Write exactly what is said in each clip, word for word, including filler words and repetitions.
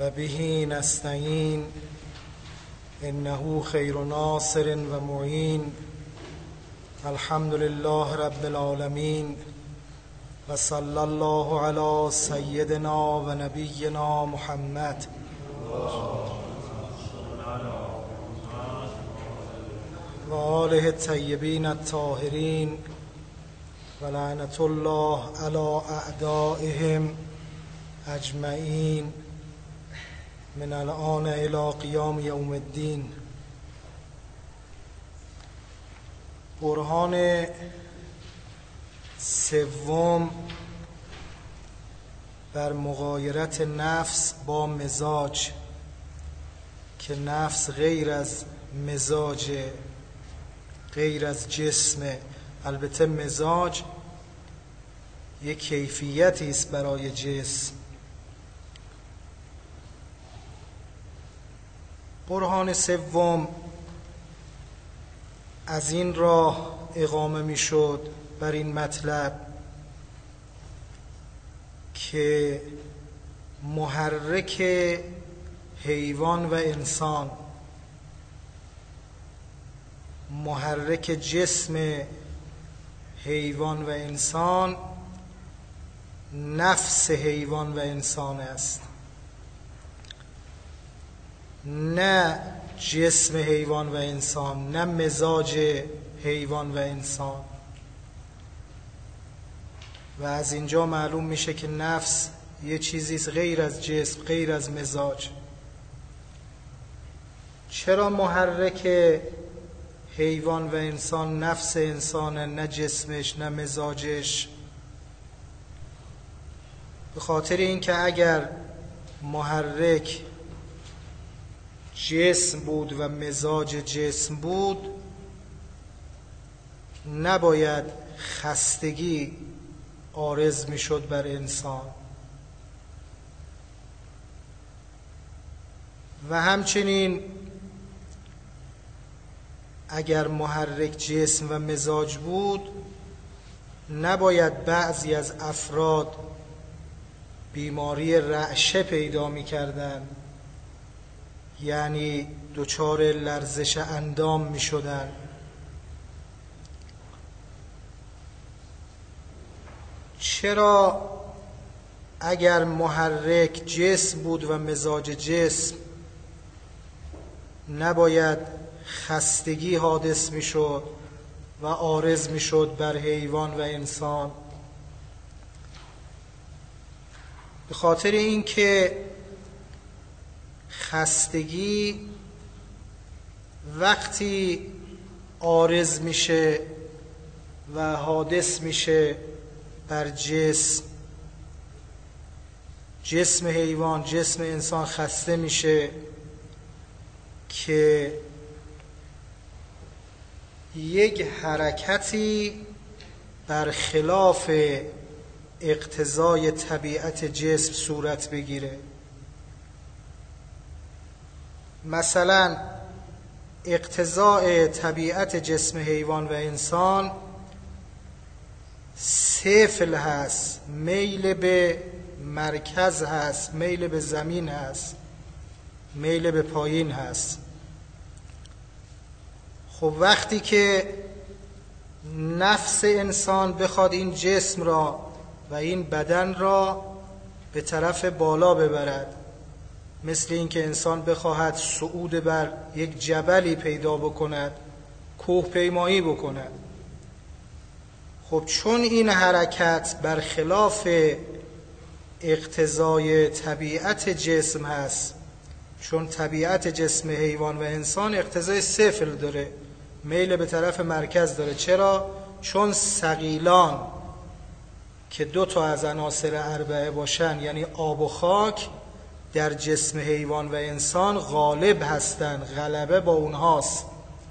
و به نستعین انه خیر ناصر و معین. الحمد لله رب العالمین و صلی الله علی سیدنا و نبینا محمد و آله الطیبین الطاهرین و لعنت الله علی اعدائهم اجمعین من الان الی قیام یوم الدین. برهان سوم بر مغایرت نفس با مزاج، که نفس غیر از مزاج، غیر از جسم. البته مزاج یک کیفیتی است برای جسم. برهان سوم از این راه اقامه می شد بر این مطلب که محرک حیوان و انسان، محرک جسم حیوان و انسان نفس حیوان و انسان است، نه جسم حیوان و انسان، نه مزاج حیوان و انسان. و از اینجا معلوم میشه که نفس یه چیزیست غیر از جسم، غیر از مزاج. چرا محرک حیوان و انسان نفس انسانه، نه جسمش، نه مزاجش؟ به خاطر اینکه اگر محرک جسم بود و مزاج جسم بود، نباید خستگی عارض می شد بر انسان. و همچنین اگر محرک جسم و مزاج بود، نباید بعضی از افراد بیماری رعشه پیدا می کردن، یعنی دچار لرزش اندام می شدن. چرا اگر محرک جسم بود و مزاج جسم، نباید خستگی حادث می شد و عارض می شد بر حیوان و انسان؟ به خاطر اینکه خستگی وقتی عارض میشه و حادث میشه بر جسم، جسم حیوان، جسم انسان خسته میشه که یک حرکتی برخلاف اقتضای طبیعت جسم صورت بگیره. مثلا اقتضاء طبیعت جسم حیوان و انسان سفل هست، میل به مرکز هست، میل به زمین هست، میل به پایین هست. خب وقتی که نفس انسان بخواد این جسم را و این بدن را به طرف بالا ببرد، مثل این که انسان بخواهد صعود بر یک جبلی پیدا بکند، کوه پیمایی بکند، خب چون این حرکت برخلاف اقتضای طبیعت جسم هست، چون طبیعت جسم حیوان و انسان اقتضای سفل داره، میل به طرف مرکز داره. چرا؟ چون ثقیلان که دو تا از عناصر اربعه باشن، یعنی آب و خاک، در جسم حیوان و انسان غالب هستند، غلبه با اونهاست.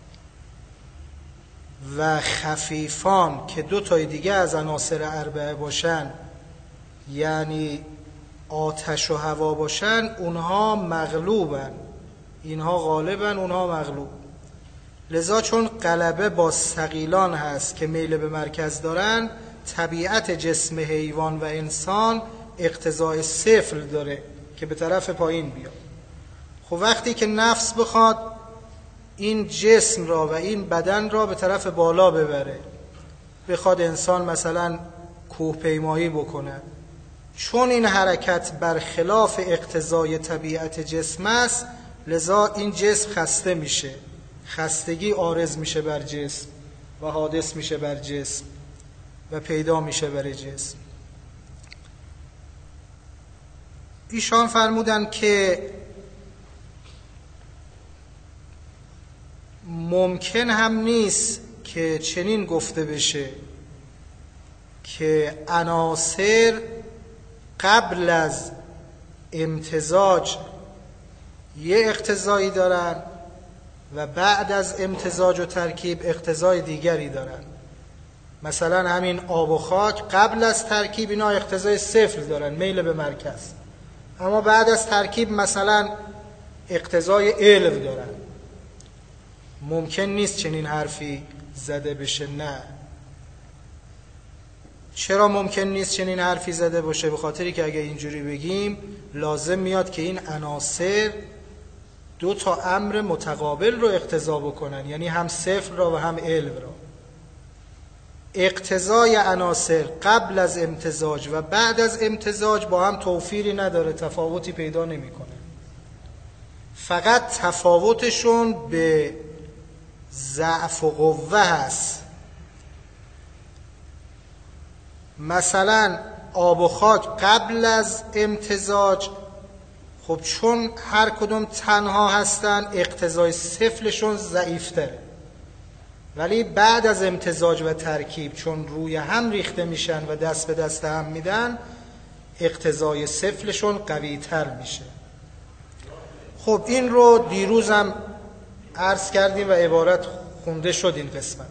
و خفیفان که دو تای دیگه از عناصر اربعه باشن، یعنی آتش و هوا باشن، اونها مغلوبن، اینها غالبن، اونها مغلوب. لذا چون غلبه با ثقیلان هست که میل به مرکز دارن، طبیعت جسم حیوان و انسان اقتضای سفل داره که به طرف پایین بیاد. خب وقتی که نفس بخواد این جسم را و این بدن را به طرف بالا ببره، بخواد انسان مثلا کوهپیمایی بکنه، چون این حرکت برخلاف اقتضای طبیعت جسم است، لذا این جسم خسته میشه، خستگی عارض میشه بر جسم و حادث میشه بر جسم و پیدا میشه بر جسم. ایشان فرمودن که ممکن هم نیست که چنین گفته بشه که عناصر قبل از امتزاج یه اقتضایی دارن و بعد از امتزاج و ترکیب اقتضای دیگری دارن. مثلا همین آب و خاک قبل از ترکیب اینا اقتضای صفر دارن، میل به مرکز، اما بعد از ترکیب مثلا اقتضای علو دارن. ممکن نیست چنین حرفی زده بشه. نه. چرا ممکن نیست چنین حرفی زده باشه؟ به خاطری که اگه اینجوری بگیم لازم میاد که این عناصر دو تا امر متقابل رو اقتضا بکنن، یعنی هم صفر را و هم علو را. اقتضای عناصر قبل از امتزاج و بعد از امتزاج با هم توفیری نداره، تفاوتی پیدا نمیکنه. فقط تفاوتشون به ضعف و قوه هست. مثلا آب و خاک قبل از امتزاج، خب چون هر کدوم تنها هستن اقتضای صفرشون ضعیفتره، ولی بعد از امتزاج و ترکیب چون روی هم ریخته میشن و دست به دست هم میدن اقتضای صفرشون قوی تر میشه. خب این رو دیروزم عرض کردیم و عبارت خونده شد این قسمت.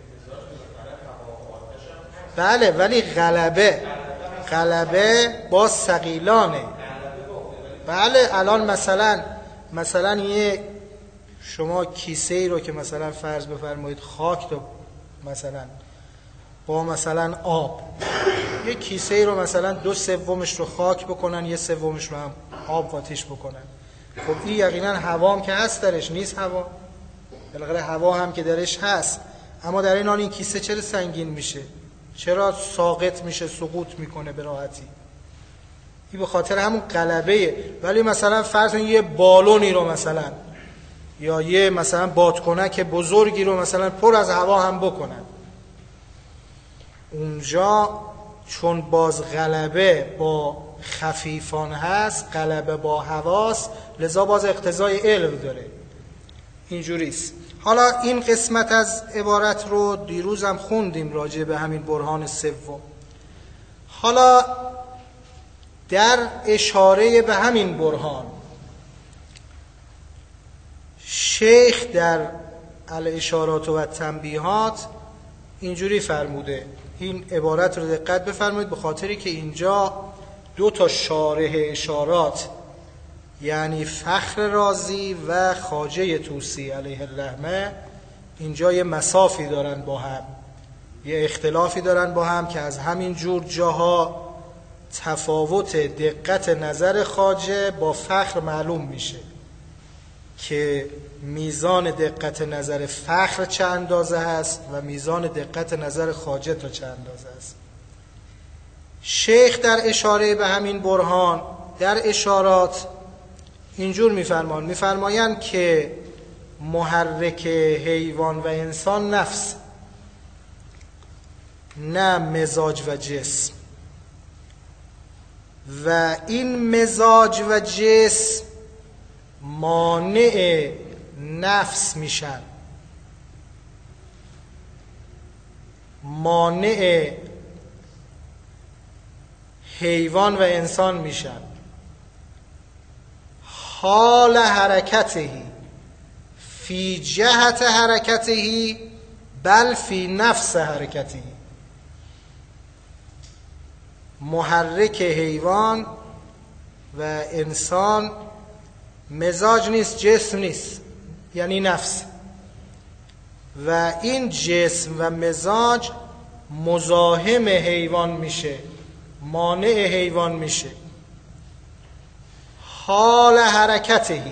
بله، ولی غلبه غلبه با ثقیلانه. بله، الان مثلا مثلا یه شما کیسه ای رو که مثلا فرض بفرمایید خاک رو مثلا با مثلا آب، یه کیسه ای رو مثلا دو سومش رو خاک بکنن، یه سومش رو هم آب قاطیش بکنن. خب این یقینا هوا هم که هست درش نیست، هوا بالاخره هوا هم که درش هست، اما در این حال این کیسه چرا سنگین میشه؟ چرا ساقط میشه، سقوط میکنه به راحتی؟ این به خاطر همون غلبه. ولی مثلا فرض کن یه بالونی رو مثلا یا یه مثلا بادکنک بزرگی رو مثلا پر از هوا هم بکنن، اونجا چون باز غلبه با خفیفان هست، غلبه با هواست، لذا باز اقتضای علم داره. اینجوریست. حالا این قسمت از عبارت رو دیروزم خوندیم راجع به همین برهان سوم. حالا در اشاره به همین برهان شیخ در الاشارات و تنبیهات اینجوری فرموده. این عبارت رو دقت بفرمایید، به خاطری که اینجا دو تا شارح اشارات یعنی فخر رازی و خواجه طوسی علیه الرحمه اینجا یه مسافی دارن با هم، یه اختلافی دارن با هم که از همین جور جاها تفاوت دقت نظر خواجه با فخر معلوم میشه که میزان دقت نظر فخر چه اندازه هست و میزان دقت نظر خواجه تا چه اندازه هست. شیخ در اشاره به همین برهان در اشارات اینجور میفرمان میفرمایند که محرک حیوان و انسان نفس، نه مزاج و جسم، و این مزاج و جسم مانع نفس میشن، مانع حیوان و انسان میشن. حال حرکته فی جهت حرکته بل فی نفس حرکته. محرک حیوان و انسان مزاج نیست، جسم نیست، یعنی نفس، و این جسم و مزاج مزاحم حیوان میشه، مانع حیوان میشه. حال حرکته،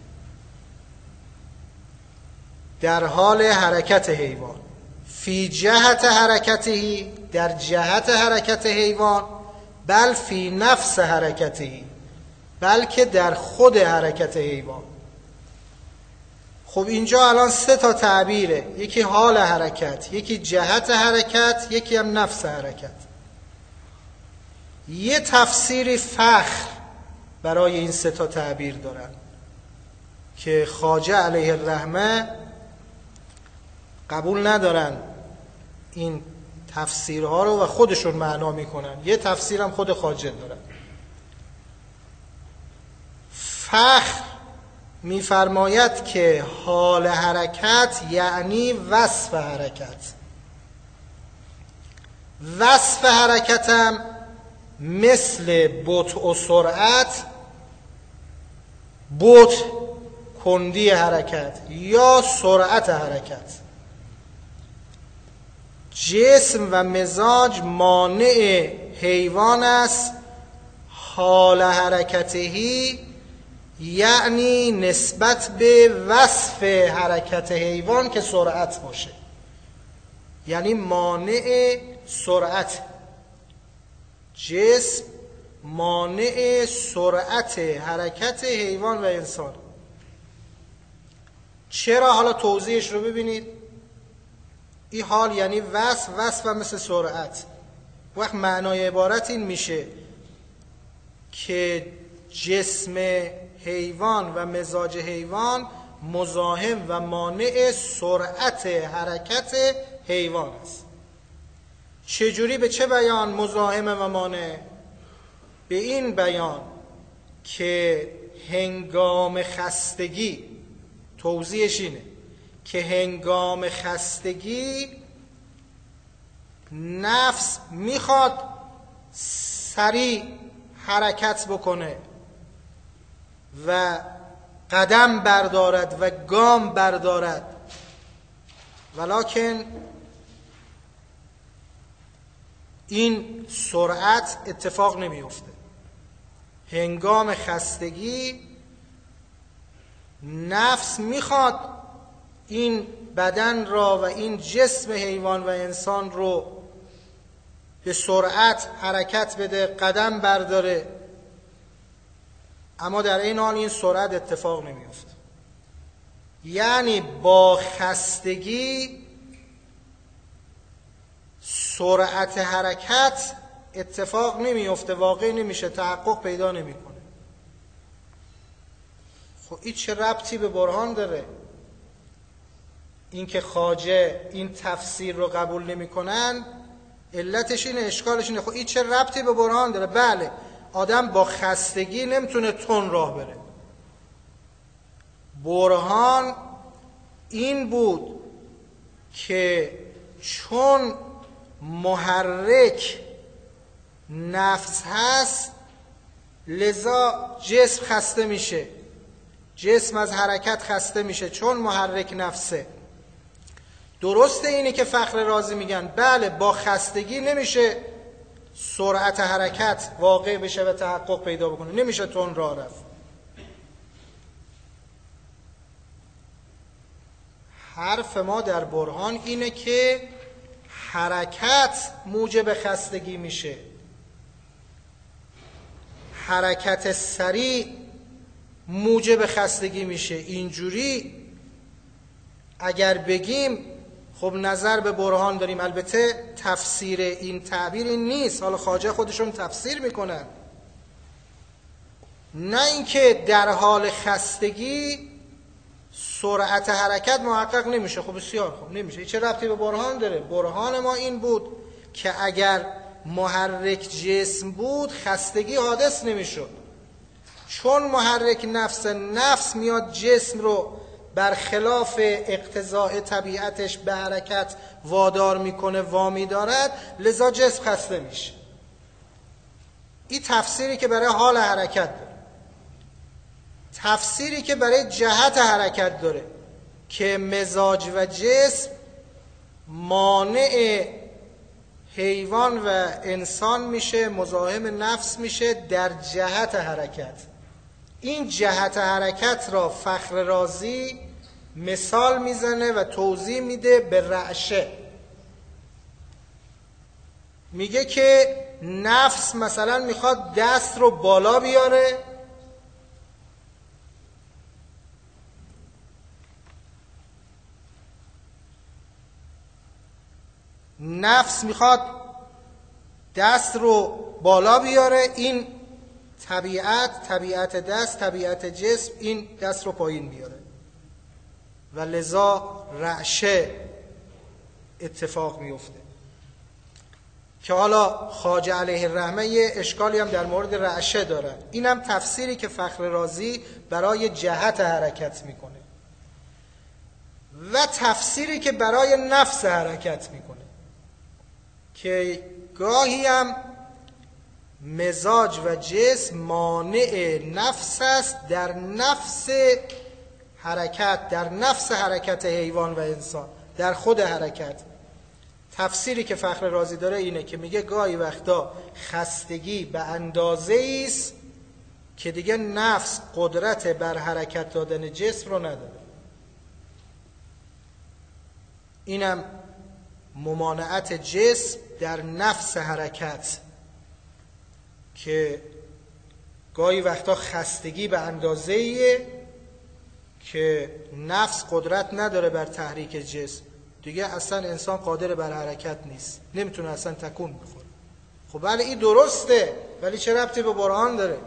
در حال حرکت حیوان، فی جهت حرکته، در جهت حرکت حیوان، بل فی نفس حرکته، بلکه در خود حرکت حیوان. خب اینجا الان سه تا تعبیره، یکی حال حرکت، یکی جهت حرکت، یکی هم نفس حرکت. یه تفسیری فخر برای این سه تا تعبیر دارن که خواجه علیه الرحمه قبول ندارن این تفسیرها رو و خودشون معنا میکنن. یه تفسیر هم خود خواجه دارن. فخر میفرماید که حال حرکت یعنی وصف حرکت. وصف حرکتم مثل بطء و سرعت، بطء کندی حرکت یا سرعت حرکت. جسم و مزاج مانع حیوان است. حال حرکتهی یعنی نسبت به وصف حرکت حیوان که سرعت باشه، یعنی مانع سرعت. جسم مانع سرعت حرکت حیوان و انسان. چرا؟ حالا توضیحش رو ببینید. این حال یعنی وصف، وصف و مثل سرعت. وقت معنای عبارت این میشه که جسم حیوان و مزاج حیوان مزاحم و مانع سرعت حرکت حیوان است. چجوری؟ به چه بیان مزاحم و مانع؟ به این بیان که هنگام خستگی، توضیحش اینه که هنگام خستگی نفس میخواد سریع حرکت بکنه و قدم بردارد و گام بردارد، ولکن این سرعت اتفاق نمیفته. هنگام خستگی نفس میخواد این بدن را و این جسم حیوان و انسان رو به سرعت حرکت بده، قدم برداره، اما در این حال این سرعت اتفاق نمیفته. یعنی با خستگی سرعت حرکت اتفاق نمیفته، واقع نمیشه، تحقق پیدا نمیکنه. خب این چه ربطی به برهان داره؟ این که خواجه این تفسیر رو قبول نمیکنن علتش اینه، اشکالش اینه. خب این چه ربطی به برهان داره؟ بله، آدم با خستگی نمیتونه تون راه بره. برهان این بود که چون محرک نفس هست لذا جسم خسته میشه، جسم از حرکت خسته میشه چون محرک نفسه. درسته اینه که فخر رازی میگن بله با خستگی نمیشه سرعت حرکت واقع بشه و تحقق پیدا بکنه، نمیشه تون راه رفت. حرف ما در برهان اینه که حرکت موجب خستگی میشه، حرکت سریع موجب خستگی میشه. اینجوری اگر بگیم خب نظر به برهان داریم. البته تفسیر این تعبیر این نیست، حالا خواجه خودشون تفسیر میکنن، نه اینکه در حال خستگی سرعت حرکت محقق نمیشه. خب بسیار خب نمیشه، چه ربطی به برهان داره؟ برهان ما این بود که اگر محرک جسم بود خستگی حادث نمیشد، چون محرک نفس نفس میاد جسم رو برخلاف اقتضاء طبیعتش به حرکت وادار میکنه، وامی دارد، لذا جسم خسته میشه. این تفسیری که برای حال حرکت داره. تفسیری که برای جهت حرکت داره که مزاج و جسم مانع حیوان و انسان میشه، مزاحم نفس میشه در جهت حرکت. این جهت حرکت را فخر رازی مثال میزنه و توضیح میده به رعشه. میگه که نفس مثلا میخواد دست رو بالا بیاره، نفس میخواد دست رو بالا بیاره، این طبیعت، طبیعت دست، طبیعت جسم این دست رو پایین بیاره و لذا رعشه اتفاق میفته. که حالا خواجه علیه الرحمه یه اشکالی هم در مورد رعشه داره. این هم تفسیری که فخر رازی برای جهت حرکت میکنه و تفسیری که برای نفس حرکت میکنه که گاهی هم مزاج و جسم مانع نفس است در نفس حرکت، در نفس حرکت حیوان و انسان، در خود حرکت. تفسیری که فخر رازی داره اینه که میگه گاهی وقتا خستگی به اندازه است که دیگه نفس قدرت بر حرکت دادن جسم رو نداره. اینم ممانعت جسم در نفس حرکت که گاهی وقتا خستگی به اندازه‌ایه که نفس قدرت نداره بر تحریک جسم، دیگه اصلا انسان قادر بر حرکت نیست، نمیتونه اصلا تکون بخوره. خب بله این درسته، ولی چه ربطی به برهان داره؟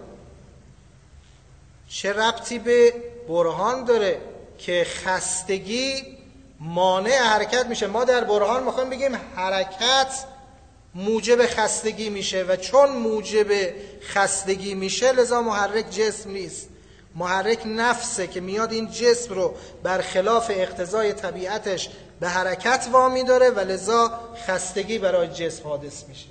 چه ربطی به برهان داره که خستگی مانع حرکت میشه؟ ما در برهان میخوایم بگیم حرکت موجب خستگی میشه و چون موجب خستگی میشه لذا محرک جسم نیست، محرک نفسه که میاد این جسم رو برخلاف اقتضای طبیعتش به حرکت وامی داره و لذا خستگی برای جسم حادث میشه.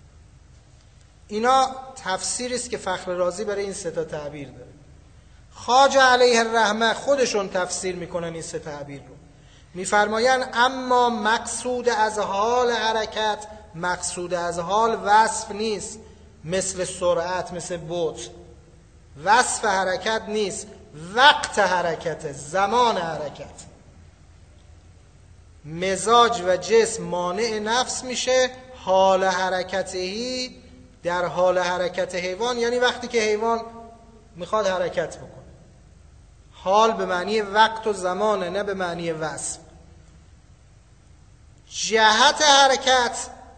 اینا تفسیری است که فخر رازی برای این سه تا تعبیر داره. خواجه علیه الرحمه خودشون تفسیر میکنن این سه تعبیر رو، میفرمایند اما مقصود از حال حرکت مقصود از حال وصف نیست، مثل سرعت، مثل بعد. وصف حرکت نیست، وقت حرکت، زمان حرکت. مزاج و جسم مانع نفس میشه، حال حرکتهی در حال حرکت حیوان یعنی وقتی که حیوان میخواد حرکت بکنه. حال به معنی وقت و زمانه، نه به معنی وصف. جهت حرکت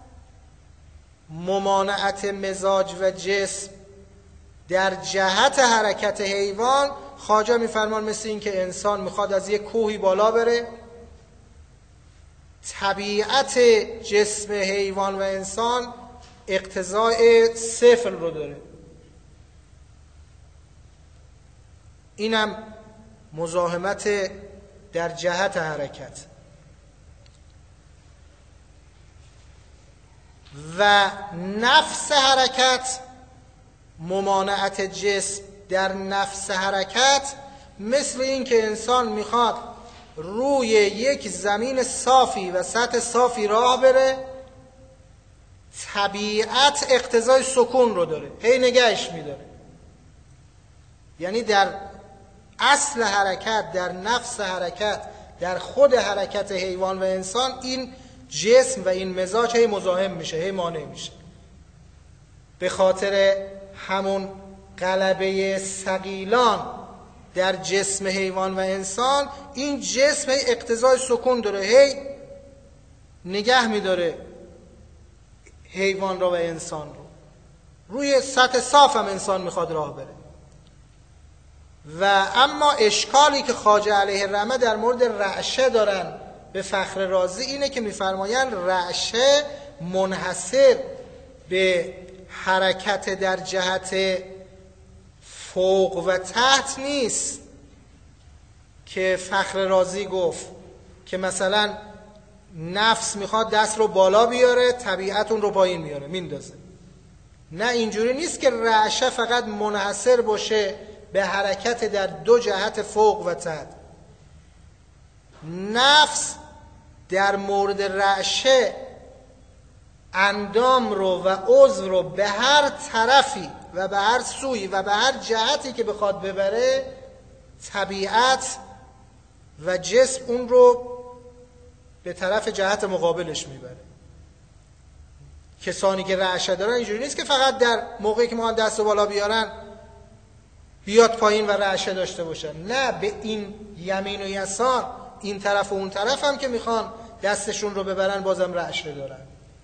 ممانعت مزاج و جسم در جهت حرکت حیوان. خواجه میفرمان مثل این که انسان میخواد از یک کوهی بالا بره، طبیعت جسم حیوان و انسان اقتضای صفر رو داره. اینم مزاحمت در جهت حرکت. و نفس حرکت ممانعت جسم در نفس حرکت مثل این که انسان میخواد روی یک زمین صافی و سطح صافی راه بره، طبیعت اقتضای سکون رو داره، هی نگهش میداره. یعنی در اصل حرکت، در نفس حرکت، در خود حرکت حیوان و انسان این جسم و این مزاج هی مزاحم میشه، هی مانع میشه. به خاطر همون غلبه ثقیلان در جسم حیوان و انسان این جسم هی اقتضای سکون داره، هی نگه میداره حیوان رو و انسان رو. روی سطح صاف هم انسان میخواد راه بره. و اما اشکالی که خواجه علیه الرحمه در مورد رعشه دارن به فخر رازی اینه که میفرمایند رعشه منحصر به حرکت در جهت فوق و تحت نیست که فخر رازی گفت که مثلا نفس میخواد دست رو بالا بیاره، طبیعت اون رو پایین میاره میندازه. نه، اینجوری نیست که رعشه فقط منحصر باشه به حرکت در دو جهت فوق و تحت. نفس در مورد رعشه اندام رو و عضو رو به هر طرفی و به هر سوی و به هر جهتی که بخواد ببره، طبیعت و جسم اون رو به طرف جهت مقابلش میبره. کسانی که رعشه دارن اینجوری نیست که فقط در موقعی که ما دست بالا بیارن بیاد پایین و رعشه داشته باشن، نه، به این یمین و یسار، این طرف و اون طرف هم که میخوان دستشون رو ببرن بازم رعشه دارن.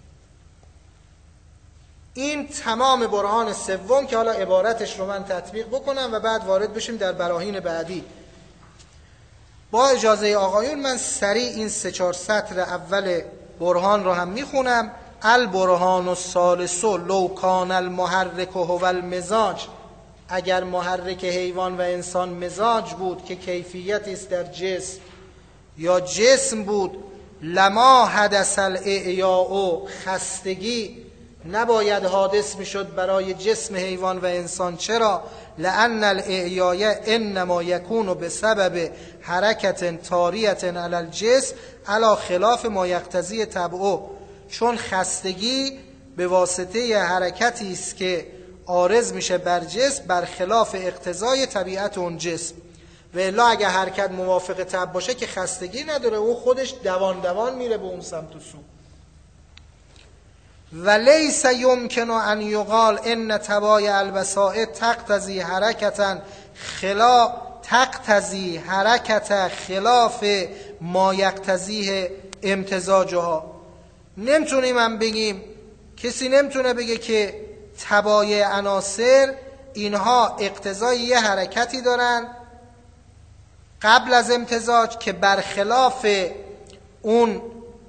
این تمام برهان سوم که حالا عبارتش رو من تطبیق بکنم و بعد وارد بشیم در براهین بعدی. با اجازه آقایون من سریع این سه چهار سطر اول برهان رو هم میخونم. البرهان الثالث لو کان المحرک هو المزاج، اگر محرک حیوان و انسان مزاج بود که کیفیتی است در جسم یا جسم بود، لما حدث الاعیاء، خستگی نباید حادث میشد برای جسم حیوان و انسان. چرا؟ لأن الاعیاء انما یکون بسبب حرکت طاریة علی الجسم علی خلاف ما یقتضی طبعه، چون خستگی به واسطه حرکتی است که عارض میشه بر جسم بر خلاف اقتضای طبیعت اون جسم. و الا اگه حرکت موافق طبع باشه که خستگی نداره، او خودش دوان دوان میره به اون سمت و سو. و لیس یمکن ان یقال ان طبایع البسائط تقتضی حرکتا خلا تقتضی حرکت خلاف ما یقتضیه امتزاجها. نمیتونیم هم بگیم، کسی نمیتونه بگه که طبایع عناصر اینها اقتضای یه حرکتی دارن قبل از امتزاج که برخلاف اون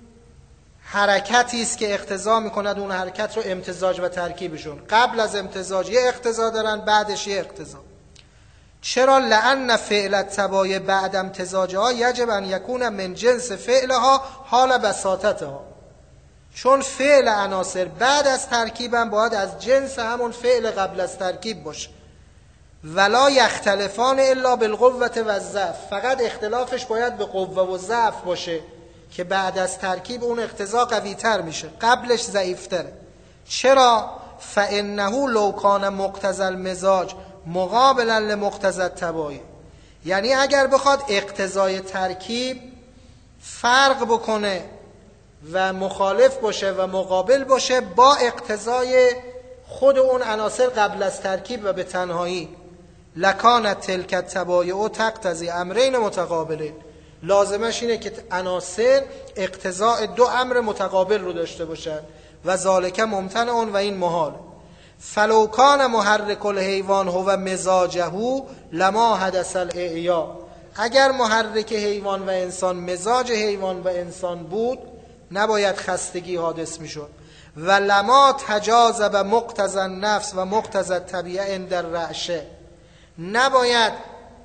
حرکتی است که اقتضا میکند اون حرکت رو امتزاج و ترکیبشون. قبل از امتزاج یه اقتضا دارن، بعدش یه اقتضا. چرا؟ لأن فعل الطبایع بعد امتزاجها یجب ان یکون من جنس فعلها حال بساطتها، چون فعل عناصر بعد از ترکیبم باید از جنس همون فعل قبل از ترکیب باشه. ولا یختلفان الا بالقوة و الضعف، فقط اختلافش باید به قوه و ضعف باشه که بعد از ترکیب اون اقتضا قوی تر میشه، قبلش ضعیف تره. چرا؟ فانه لو کان مقتضی المزاج مقابلا لمقتضی الطبایع، یعنی اگر بخواد اقتضای ترکیب فرق بکنه و مخالف باشه و مقابل باشه با اقتضای خود اون عناصر قبل از ترکیب و به تنهایی، لکانت تلک الطبایع تقتضی امرین متقابلین، لازمش اینه که عناصر اقتضاء دو امر متقابل رو داشته باشن و ذالک ممتنع و این محال. فلو کان محرک الحیوان هو مزاجه لما حدث الاعیاء، اگر محرک حیوان و انسان مزاج حیوان و انسان بود نباید خستگی حادث میشد. و لما تجاذب مقتضی النفس و مقتضی الطبیعه عند الرعشه، نباید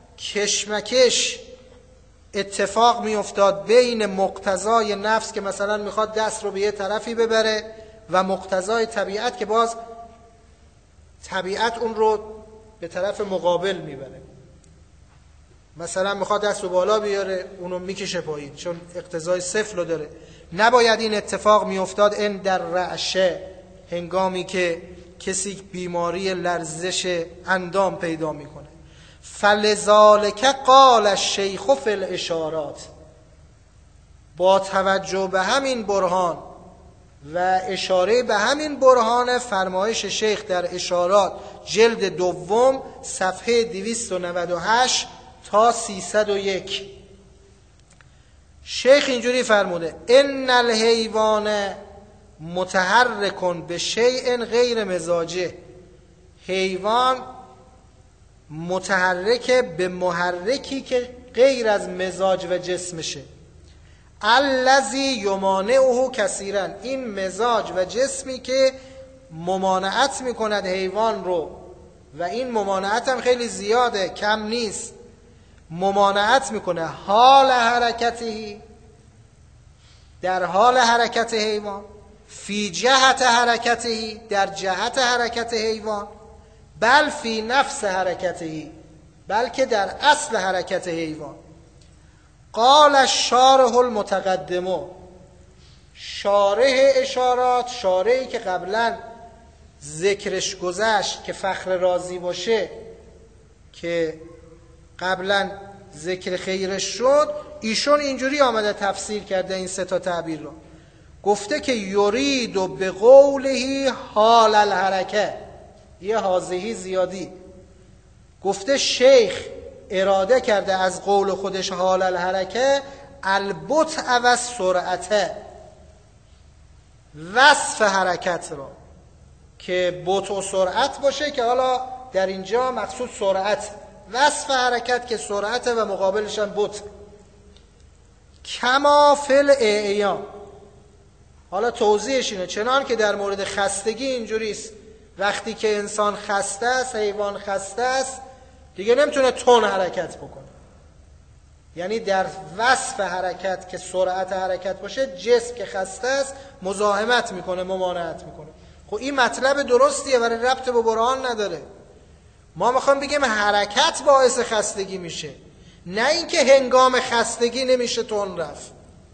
کشمکش اتفاق میافتاد بین مقتضای نفس که مثلا میخواد دست رو به یه طرفی ببره و مقتضای طبیعت که باز طبیعت اون رو به طرف مقابل میبره. مثلا میخواد دست رو بالا بیاره، اونو میکشه پایین چون اقتضای صفر رو داره. نباید این اتفاق میافتاد ان در رعشه، هنگامی که کسی بیماری لرزش اندام پیدا میکنه. فلذالک قال الشیخ فی الاشارات، با توجه به همین برهان و اشاره به همین برهان فرمایش شیخ در اشارات جلد دوم صفحه دویست و نود و هشت تا سیصد و یک، شیخ اینجوری فرموده: ان الحیوان متحرکن به شیء غیر مزاجه، حیوان متحرک به محرکی که غیر از مزاج و جسمشه. الذی یمانعه کثیرا، این مزاج و جسمی که ممانعت میکند حیوان رو، و این ممانعت هم خیلی زیاده، کم نیست، ممانعت میکنه حال حرکتی، در حال حرکت حیوان، فی جهت حرکتی، در جهت حرکت حیوان، بل فی نفس حرکتی، بلکه در اصل حرکت حیوان. قال الشارح المتقدم، شارح اشارات، شارحی که قبلا ذکرش گذشت که فخر رازی باشه، که قبلا ذکر خیرش شد، ایشون اینجوری آمده تفسیر کرده این سه تا تعبیر رو. گفته که یرید و به قوله حال الحرکه، یه حاضهی زیادی، گفته شیخ اراده کرده از قول خودش حال الحرکه البطء و سرعته، وصف حرکت را که بطء و سرعت باشه، که حالا در اینجا مقصود سرعت، وصف حرکت که سرعت و مقابلش هم بطء. کما فی الاعیان، حالا توضیحش اینه چنان که در مورد خستگی اینجوریست، وقتی که انسان خسته است، حیوان خسته است، دیگه نمیتونه تون حرکت بکنه. یعنی در وصف حرکت که سرعت حرکت باشه، جسم که خسته است مزاحمت میکنه، ممانعت میکنه. خب این مطلب درستیه، ولی ربط به برهان نداره. ما میخوام بگیم حرکت باعث خستگی میشه، نه اینکه هنگام خستگی نمیشه تون رفت.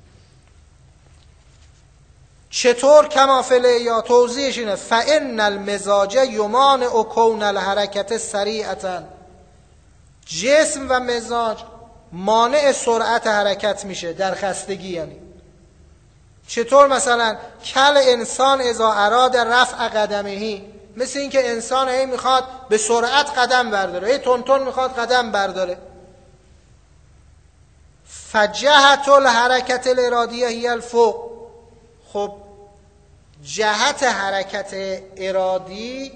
چطور؟ کما فعل یا توضیحش اینه فإن المزاج یمانع کون الحرکت سریعتا، جسم و مزاج مانع سرعت حرکت میشه در خستگی. یعنی چطور؟ مثلا کل انسان اذا اراد رفع قدمهی، مثل این که انسان هی میخواد به سرعت قدم برداره، هی تون تون میخواد قدم برداره. فجهت الحرکت الارادیه هی الفوق، خب جهت حرکت ارادی،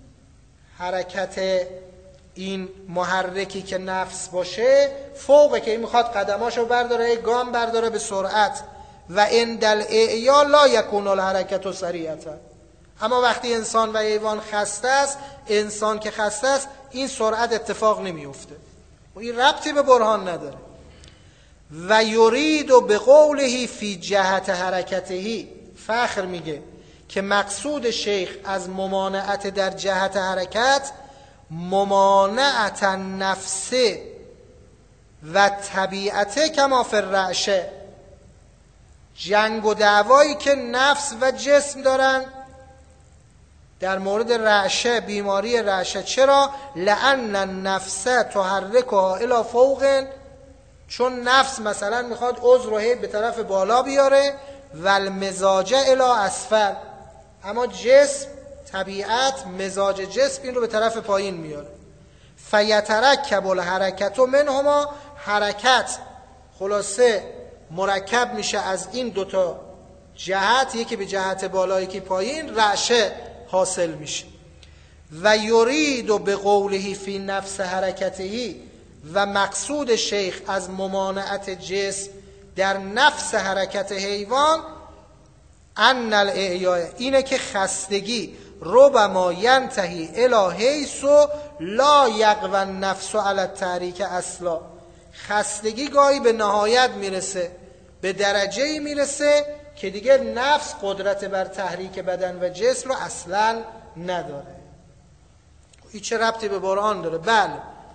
حرکت این محرکی که نفس باشه، فوقه، که این میخواد قدماشو برداره، گام برداره به سرعت. و عند الاعیا لا یکون الحرکت سریعتا، اما وقتی انسان و حیوان خسته است، انسان که خسته است، این سرعت اتفاق نمیفته و این ربطی به برهان نداره. و یرید و به قوله فی جهت حرکتهی، فخر میگه که مقصود شیخ از ممانعت در جهت حرکت، ممانعت نفس و طبیعته کما فی الرعشه، جنگ و دعوایی که نفس و جسم دارن در مورد رعشه، بیماری رعشه. چرا؟ لأن النفس تحرکها الی فوق، چون نفس مثلا میخواد عضو رو به طرف بالا بیاره، و المزاج الی اسفل، اما جسم، طبیعت، مزاج جسم این رو به طرف پایین میاره. فیترکب الحرکت منهما، حرکت خلاصه مرکب میشه از این دوتا جهت، یکی به جهت بالا یکی پایین، رعشه حاصل میشه. و یرید و به قوله فی نفس حرکتهی، و مقصود شیخ از ممانعت جسم در نفس حرکت حیوان، ان الاعیاء، اینه که خستگی ربما ینتهی الی حیث لا یقوی النفس علی التحریک اصلا، خستگی گاهی به نهایت میرسه، به درجه‌ای میرسه که دیگه نفس قدرت بر تحریک بدن و جسم رو اصلا نداره. این چه ربطی به برهان داره؟ بله،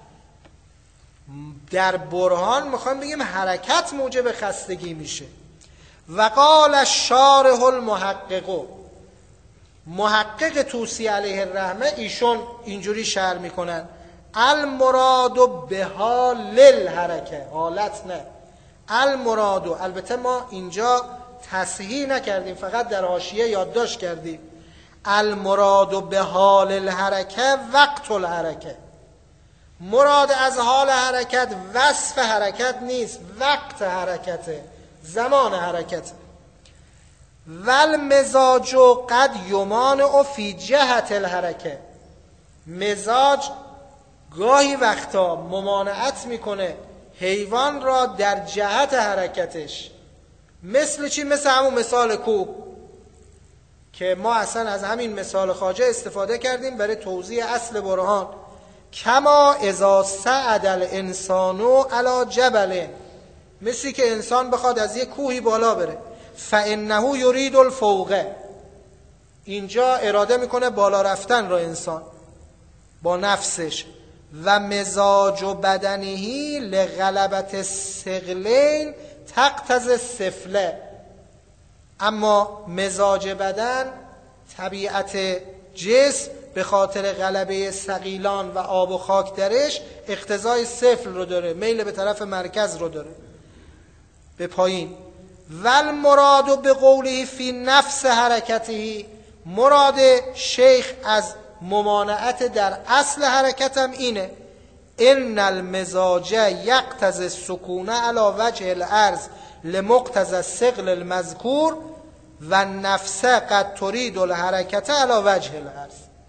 در برهان میخوایم بگیم حرکت موجب خستگی میشه. و قال الشارح المحقق، محقق طوسی علیه الرحمه ایشون اینجوری شرح میکنن المراد به حال الحرکه، حالت نه، المراد، البته ما اینجا تصحیح نکردیم، فقط در حاشیه یادداشت کردیم، المراد به حال الحرکه وقت الحرکه، مراد از حال حرکت وصف حرکت نیست، وقت حرکته، زمان حرکت. والمزاج قد یمانع فی جهت الحرکه، مزاج گاهی وقتا ممانعت میکنه حیوان را در جهت حرکتش. مثل چی؟ مثل همون مثال کوه که ما اصلا از همین مثال خواجه استفاده کردیم برای توضیح اصل برهان. کما اذا صعد الانسان علی جبل، مثلی که انسان بخواد از یک کوهی بالا بره، فانه یرید الفوق، اینجا اراده میکنه بالا رفتن را انسان با نفسش. و مزاج و بدنهی لغلبت الثقلین تقتضی السفله، اما مزاج بدن، طبیعت جسم به خاطر غلبه ثقیلان و آب و خاک درش اقتضای صفر رو داره، میل به طرف مرکز رو داره، به پایین. ول مراد به قوله فی نفس حرکته، مراد شیخ از ممانعت در اصل حرکتم اینه، ان المزاج یقتضی السکون علی وجه الارض لمقتضی الثقل المذکور و نفس قد ترید الحرکت علی وجه الارض.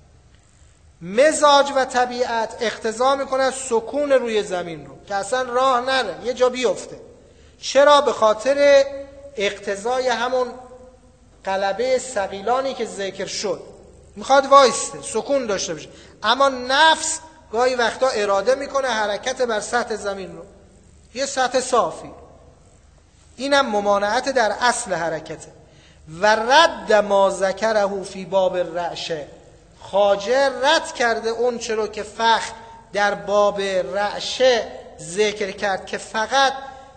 مزاج و طبیعت اقتضا میکنه سکون روی زمین رو، که اصلا راه نره، یه جا بیفته. چرا؟ به خاطر اقتضای همون غلبه ثقیلانی که ذکر شد، میخواد وایسته، سکون داشته باشه. اما نفس گاهی وقتا اراده میکنه حرکت بر سطح زمین رو، یه سطح صافی. اینم ممانعت در اصل حرکته. و رد ما ذکره فی باب الرعشه، خواجه رد کرده اون چرا که فخر در باب رعشه ذکر کرد که فقط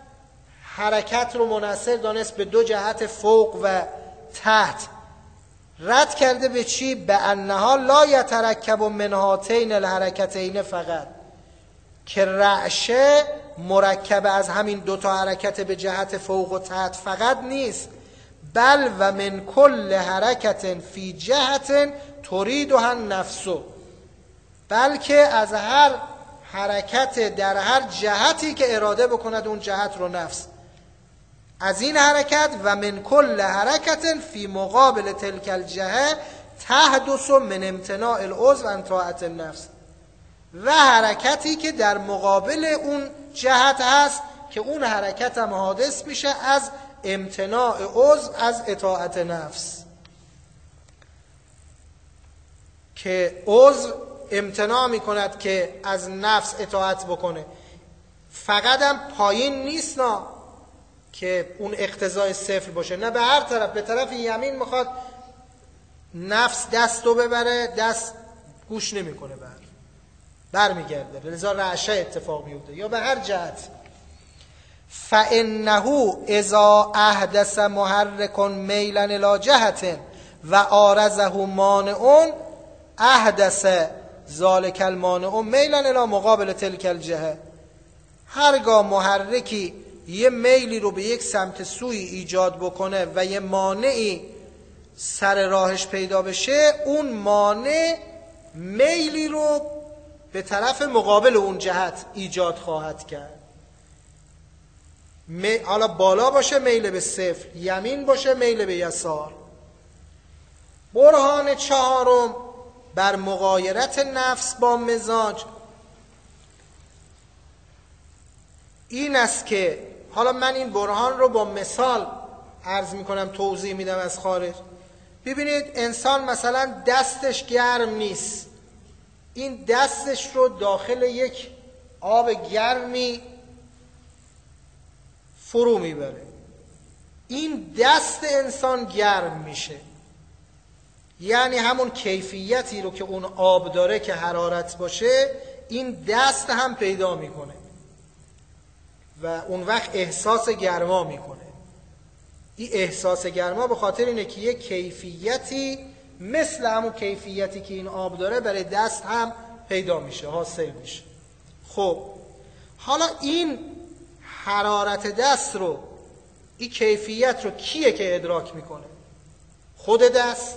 حرکت رو منحصر دانست به دو جهت فوق و تحت. رد کرده به چی؟ به انها لا یترکب من هاتین الحرکتین فقط، که رعشه مرکب از همین دوتا حرکت به جهت فوق و تحت فقط نیست، بل و من کل حرکت فی جهت تریدها النفس، بلکه از هر حرکت در هر جهتی که اراده بکند اون جهت رو نفس. از این حرکت و من کل حرکت فی مقابل تلک الجهه تحدث من امتناع العضو عن طاعت النفس، و حرکتی که در مقابل اون جهت هست که اون حرکت هم حادث میشه از امتناع عضو از اطاعت نفس، که عضو امتناع میکند که از نفس اطاعت بکنه. فقط هم پایین نیست نه که اون اقتضای صفر باشه، نه، به هر طرف، به طرف یمین میخواد نفس دستو ببره، دست گوش نمیکنه، بر برمیگرده، لذا رعشه اتفاق میفته، یا به هر جهت. فانه اذا احدث محرک میلا الی جهت و آرزه مانع احدث ذلک المانع میلا الی مقابل تلک الجهه، هرگاه محرکی یه میلی رو به یک سمت سوی ایجاد بکنه و یه مانعی سر راهش پیدا بشه، اون مانع میلی رو به طرف مقابل اون جهت ایجاد خواهد کرد. حالا بالا باشه میل به صفر، یمین باشه میل به یسار. برهان چهارم بر مغایرت نفس با مزاج این است که، حالا من این برهان رو با مثال عرض میکنم، توضیح میدم از خارج. ببینید انسان مثلا دستش گرم نیست، این دستش رو داخل یک آب گرمی فرو میبره، این دست انسان گرم میشه، یعنی همون کیفیتی رو که اون آب داره که حرارت باشه، این دست هم پیدا میکنه و اون وقت احساس گرما میکنه. این احساس گرما به خاطر اینه که یک کیفیتی مثل همون کیفیتی که این آب داره برای دست هم پیدا میشه، حاصل میشه. خب حالا این حرارت دست رو، این کیفیت رو کیه که ادراک میکنه؟ خود دست.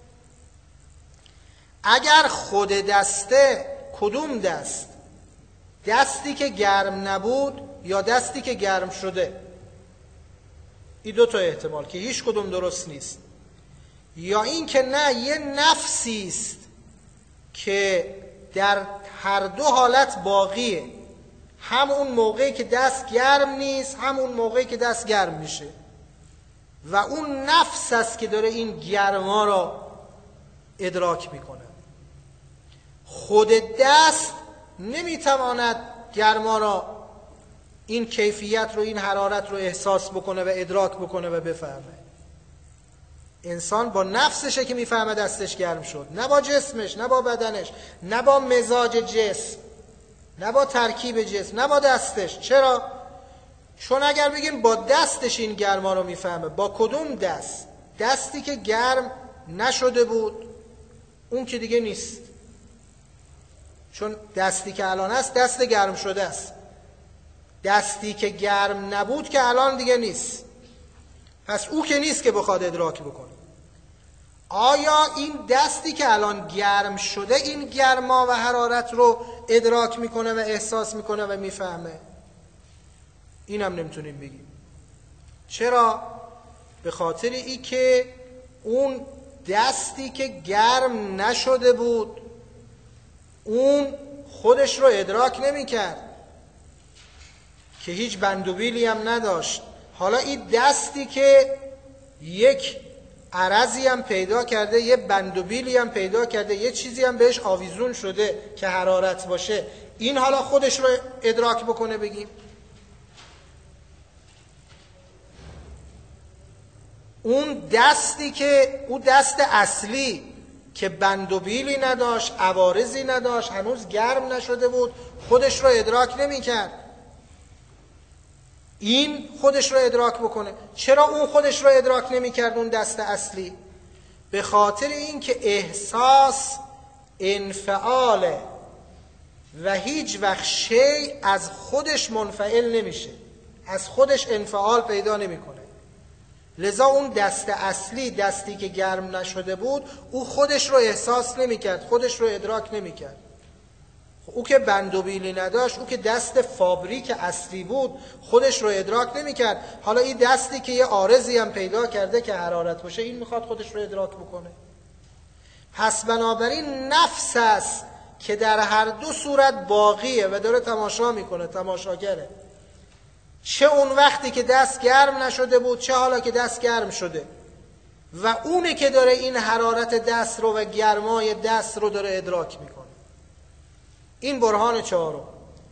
اگر خود دسته، کدوم دست؟ دستی که گرم نبود یا دستی که گرم شده؟ این دو تا احتمال که هیچ کدوم درست نیست. یا این که نه، یه نفسی است که در هر دو حالت باقیه، هم اون موقعی که دست گرم نیست، هم اون موقعی که دست گرم میشه، و اون نفس است که داره این گرما را ادراک میکنه. خود دست نمیتواند گرما را، این کیفیت رو، این حرارت رو احساس بکنه و ادراک بکنه و بفهمه. انسان با نفسشه که میفهمه دستش گرم شد، نه با جسمش، نه با بدنش، نه با مزاج جسم، نه با ترکیب جسم، نه با دستش. چرا؟ چون اگر بگیم با دستش این گرما رو میفهمه، با کدوم دست؟ دستی که گرم نشده بود اون که دیگه نیست، چون دستی که الان هست دست گرم شده است. دستی که گرم نبود که الان دیگه نیست، پس او که نیست که بخواد ادراک بکنه. آیا این دستی که الان گرم شده این گرما و حرارت رو ادراک میکنه و احساس میکنه و میفهمه؟ این هم نمیتونیم بگیم. چرا؟ به خاطر ای که اون دستی که گرم نشده بود اون خودش رو ادراک نمیکرد، که هیچ بندوبیلی هم نداشت. حالا این دستی که یک عرضی هم پیدا کرده، یه بندوبیلی هم پیدا کرده، یه چیزی هم بهش آویزون شده که حرارت باشه، این حالا خودش رو ادراک بکنه بگیم؟ اون دستی که اون دست اصلی که بندوبیلی نداشت، عوارضی نداشت، هنوز گرم نشده بود، خودش رو ادراک نمی کرد. این خودش رو ادراک بکنه. چرا اون خودش رو ادراک نمی کرد اون دست اصلی؟ به خاطر اینکه احساس انفعاله و هیچ وقت شیء از خودش منفعل نمیشه، از خودش انفعال پیدا نمیکنه. لذا اون دست اصلی، دستی که گرم نشده بود، او خودش رو احساس نمیکرد، خودش رو ادراک نمیکرد. او که بندوبیلی نداشت، او که دست فابریک اصلی بود، خودش رو ادراک نمیکرد. حالا این دستی که یه عارضی هم پیدا کرده که حرارت باشه، این میخواد خودش رو ادراک بکنه. پس بنابراین نفس است که در هر دو صورت باقیه و داره تماشا میکنه، تماشاگره. چه اون وقتی که دست گرم نشده بود، چه حالا که دست گرم شده، و اونه که داره این حرارت دست رو و گرمای دست رو داره ادراک میکنه. این برهان چهارم.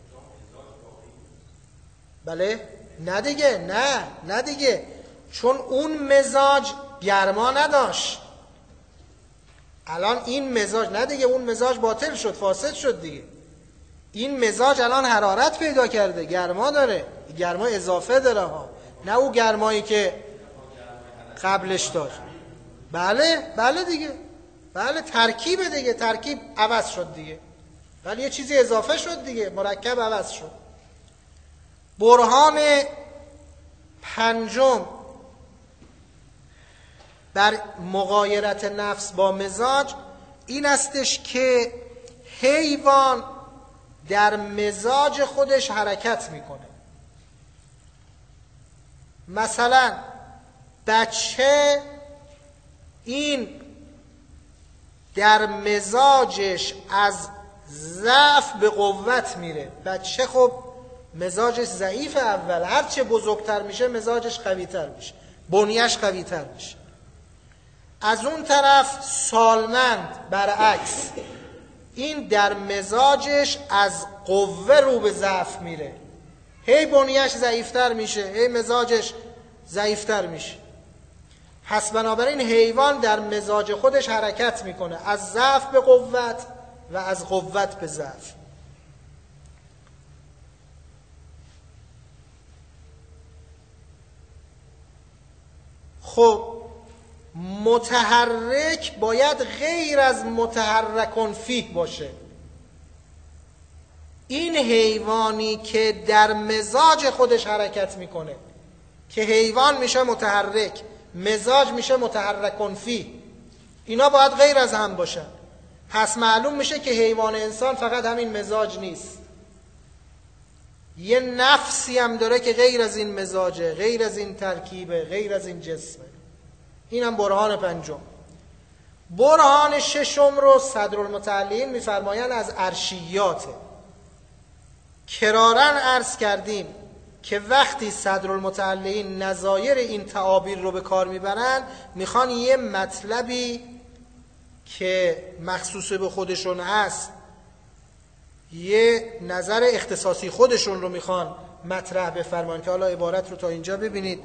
بله؟ نه دیگه، نه نه دیگه، چون اون مزاج گرما نداشت. الان این مزاج، نه دیگه، اون مزاج باطل شد، فاسد شد دیگه. این مزاج الان حرارت پیدا کرده، گرما داره، گرما اضافه داره ها، نه او گرمایی که قبلش داشت. بله بله دیگه، بله ترکیب دیگه، ترکیب عوض شد دیگه، ولی یه چیزی اضافه شد دیگه، مرکب عوض شد. برهان پنجم بر مغایرت نفس با مزاج این استش که حیوان در مزاج خودش حرکت میکنه. مثلا بچه این در مزاجش از ضعف به قوت میره. بچه خب مزاجش ضعیف، اول هرچه بزرگتر میشه مزاجش قویتر میشه، بنیش قویتر میشه. از اون طرف سالمند برعکس، این در مزاجش از قوه رو به ضعف میره، هی بنیش ضعیفتر میشه، هی مزاجش ضعیفتر میشه. پس بنابراین حیوان در مزاج خودش حرکت میکنه، از ضعف به قوت و از قوت به ضعف. خب متحرک باید غیر از متحرکن فیه باشه. این حیوانی که در مزاج خودش حرکت میکنه، که حیوان میشه متحرک، مزاج میشه متحرکن فیه، اینا باید غیر از هم باشن. پس معلوم میشه که حیوان انسان فقط همین مزاج نیست، یه نفسی هم داره که غیر از این مزاجه، غیر از این ترکیبه، غیر از این جسمه. این هم برهان پنجم. برهان ششم رو صدرالمتعلین میفرمایند از عرشیاته. کرارن عرض کردیم که وقتی صدرالمتعلین نظایر این تعابیر رو به کار میبرن، میخوان یه مطلبی که مخصوص به خودشون هست، یه نظر اختصاصی خودشون رو میخوان مطرح بفرمان، که حالا عبارت رو تا اینجا ببینید.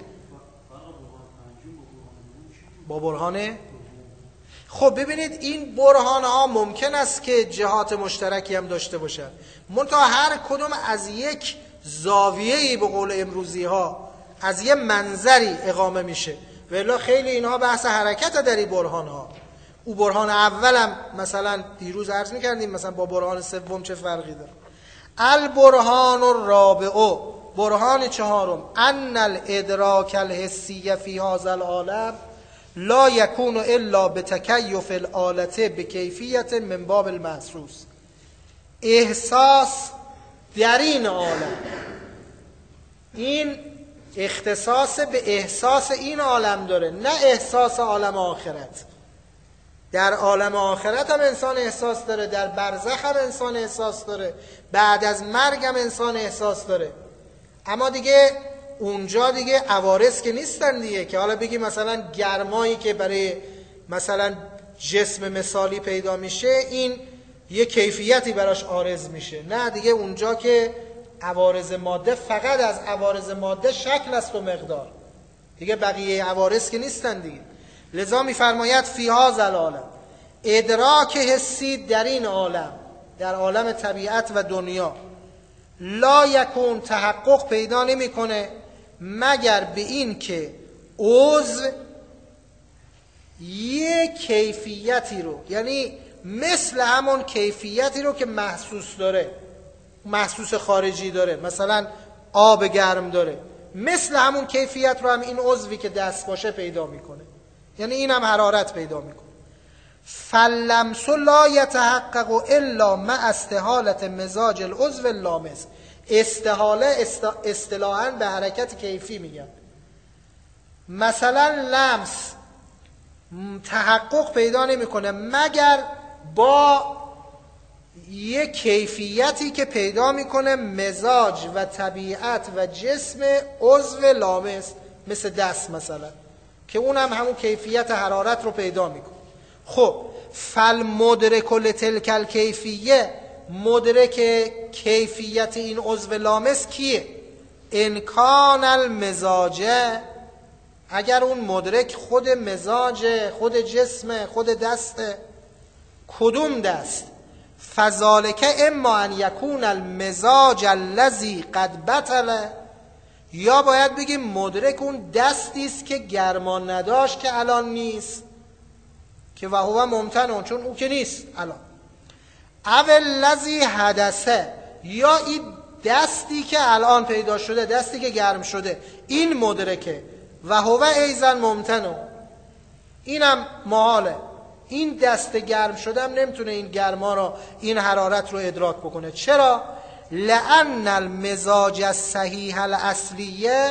با برهانه خب ببینید این برهان ها ممکن است که جهات مشترکی هم داشته باشن، منتها هر کدوم از یک زاویه‌ای به قول امروزی ها از یه منظری اقامه میشه. ولی خیلی اینها بحث حرکت در این برهان ها. او برهان اولم مثلا دیروز عرض میکردیم مثلا با برهان سوم چه فرقی داره. البرهان الرابع، برهان چهارم، ان الادراک الحسی فی هذا العالم لا یکون الا بتکیف الآلة بکیفیت من باب المحسوس. احساس در این عالم، این اختصاص به احساس این عالم داره، نه احساس عالم آخرت. در عالم آخرت هم انسان احساس داره، در برزخ هم انسان احساس داره، بعد از مرگ هم انسان احساس داره. اما دیگه اونجا دیگه عوارض که نیستن دیگه که حالا بگی مثلا گرمایی که برای مثلا جسم مثالی پیدا میشه این یه کیفیتی براش عارض میشه. نه دیگه اونجا که عوارض ماده فقط از عوارض ماده شکل است و مقدار، دیگه بقیه عوارض که نیستن دیگه. لذا میفرماید فی هذا العالم، ادراک حسی در این عالم، در عالم طبیعت و دنیا، لا یکون تحقق پیدا نمیکنه مگر به این که عضو یک کیفیتی رو، یعنی مثل همون کیفیتی رو که محسوس داره، محسوس خارجی داره، مثلا آب گرم داره، مثل همون کیفیت رو هم این عضوی که دست باشه پیدا میکنه، یعنی این هم حرارت پیدا میکنه. فاللمس لا یتحقق الا مع استحالت مزاج العضو اللامس. استحاله اصطلاحاً به حرکت کیفی میگن. مثلا لمس تحقق پیدا نمیکنه مگر با یک کیفیتی که پیدا میکنه مزاج و طبیعت و جسم عضو لامس، مثل دست مثلا، که اونم همون کیفیت حرارت رو پیدا میکنه. خب فالمدرک لتلک الکیفیه، مدرک کیفیت این عضو لامس کیه؟ انکان المزاجه، اگر اون مدرک خود مزاج، خود جسم، خود دست. کدوم دست؟ فذالک اما ان یکون المزاج الذی قد بطل، یا باید بگیم مدرک اون دستی است که گرما نداشت که الان نیست، که و هو ممتنع، چون او که نیست الان. او الذی حدثه، یا این دستی که الان پیدا شده، دستی که گرم شده، این مدرکه، و هو ایضا ممتنع، اینم محاله. این دست گرم شده هم نمیتونه این گرما رو، این حرارت رو ادراک بکنه. چرا؟ لأن المزاج الصحیح الاصلیه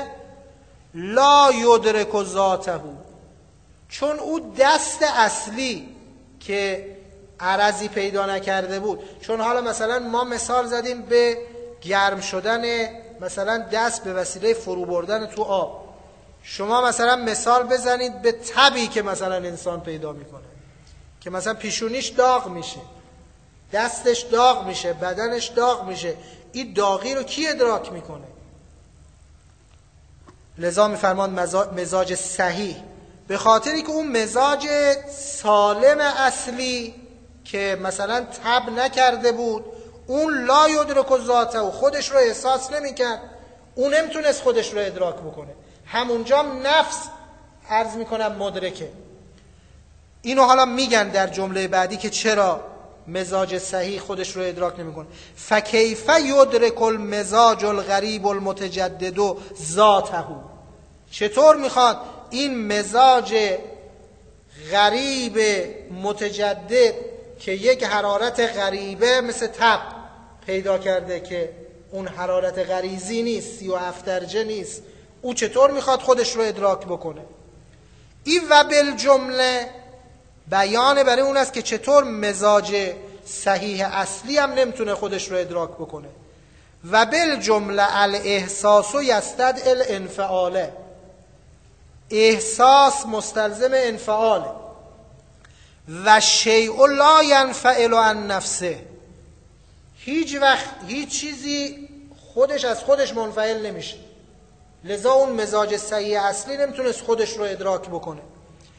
لا یدرک ذاته، چون او دست اصلی که عرضی پیدا نکرده بود. چون حالا مثلا ما مثال زدیم به گرم شدن مثلا دست به وسیله فرو بردن تو آب. شما مثلا مثال بزنید به تبی که مثلا انسان پیدا میکنه که مثلا پیشونیش داغ میشه، دستش داغ میشه، بدنش داغ میشه. این داغی رو کی ادراک میکنه؟ لذا میفرمان مزاج صحیح، به خاطری که اون مزاج سالم اصلی که مثلا تب نکرده بود، اون لا یدرک ذاته، و خودش رو احساس نمیکرد، اون نمیتونست خودش رو ادراک بکنه. همونجا نفس عرض میکنم مدرکه. اینو حالا میگن در جمله بعدی که چرا مزاج صحیح خودش رو ادراک نمیکنه. فکیف یدرک المزاج الغریب المتجدد ذاته، چطور میخواد این مزاج غریب متجدد که یک حرارت غریبه مثل تب پیدا کرده که اون حرارت غریزی نیست، سی و هفت درجه نیست، او چطور میخواد خودش رو ادراک بکنه؟ این و بالجمله بیان برای اون است که چطور مزاج صحیح اصلی هم نمیتونه خودش رو ادراک بکنه. و بالجمله الاحساس یستدعی الانفعال، احساس مستلزم انفعاله. و شیء لا ینفعل عن نفسه، هیچ وقت هیچ چیزی خودش از خودش منفعل نمیشه. لذا اون مزاج صحیح اصلی نمیتونست خودش رو ادراک بکنه.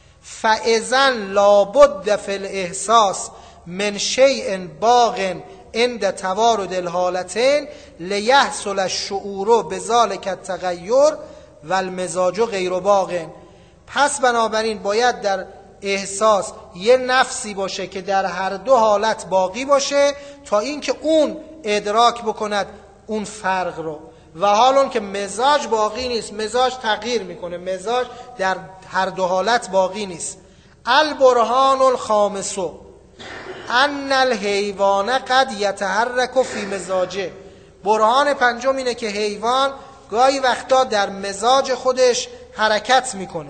فاذن لابد فی الاحساس من شیء باغ عند توارد الحالتین لیحصل الشعور بذلک التغیر و المزاج غیر باق. پس بنابراین باید در احساس یه نفسی باشه که در هر دو حالت باقی باشه تا اینکه اون ادراک بکند اون فرق رو. و حال اون که مزاج باقی نیست، مزاج تغییر میکنه، مزاج در هر دو حالت باقی نیست. البرهان الخامس ان الحیوان قد یتحرک فی مزاجه. برهان پنجم اینه که حیوان گاهی وقتا در مزاج خودش حرکت میکنه.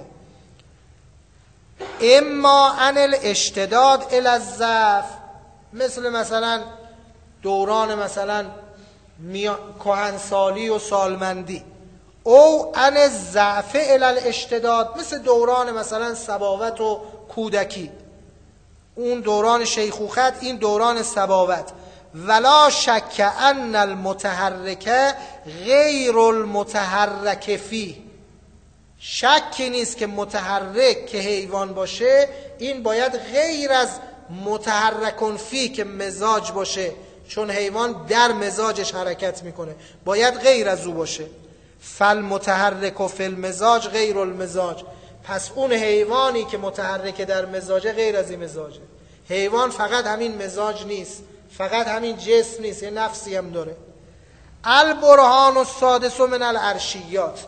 اما ان الاشتداد الی الضعف، مثل مثلا دوران مثلا کهنسالی و سالمندی. او ان الضعف الی الاشتداد، مثل دوران مثلا صباوت و کودکی، اون دوران شیخوخت، این دوران صباوت. ولا شک ان المتحرک غیر المتحرک فیه، شکی نیست که متحرک که حیوان باشه این باید غیر از متحرکن فی که مزاج باشه، چون حیوان در مزاجش حرکت میکنه، باید غیر از او باشه. فالمتحرک فی المزاج غیر المزاج، پس اون حیوانی که متحرک در مزاجه غیر از این مزاجه. حیوان فقط همین مزاج نیست، فقط همین جسم نیست، یه نفسی هم داره. البرهان السادس من العرشیات،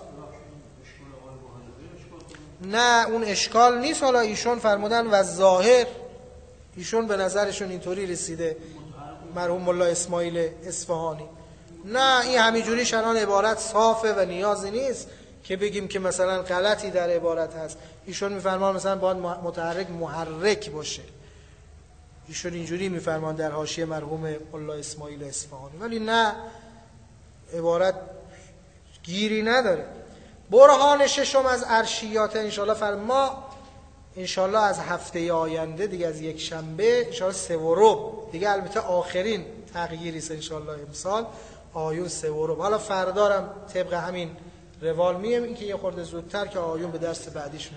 نه اون اشکال نیست. حالا ایشون فرمودن و ظاهر، ایشون به نظرشون اینطوری رسیده مرحوم مولا اسماعیل اصفهانی. نه این همینجوری شنان عبارت صافه و نیازی نیست که بگیم که مثلا غلطی در عبارت هست. ایشون میفرمان مثلا باید متحرک محرک باشه، ایشون اینجوری میفرمان در حاشیه مرحوم مولا اسماعیل اصفهانی، ولی نه عبارت گیری نداره. برهان ششم از عرشیات انشالله فرما انشالله از هفته آینده دیگه، از یک شنبه انشالله سه و ربع دیگه، البته آخرین تغییری است انشالله امسال آیون سه و ربع. حالا فردارم طبق همین روال میم، این که یه خورده زودتر که آیون به درس بعدیشون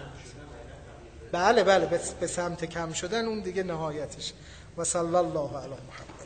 بله بله به سمت کم شدن اون دیگه نهایتش. و صلی الله علی محمد.